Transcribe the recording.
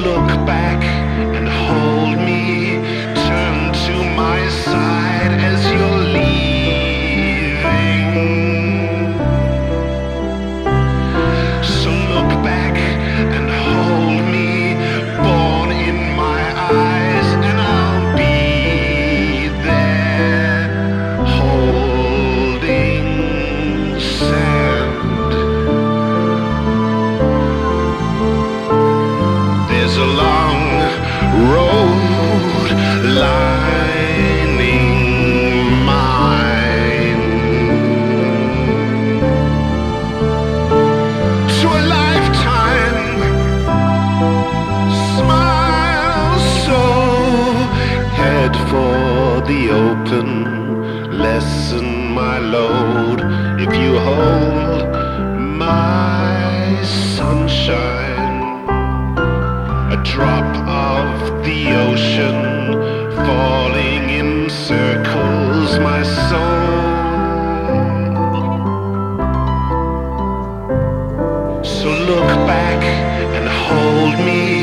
look back and hold me, turn to my side as you're leaving. So look back and hold me, born in my eyes, and I'll be there, holding sand. There's a long road lining mine to a lifetime. Smile so, head for the open, lessen my load if you hold my sunshine. A drop of the ocean falling in circles my soul. So look back and hold me,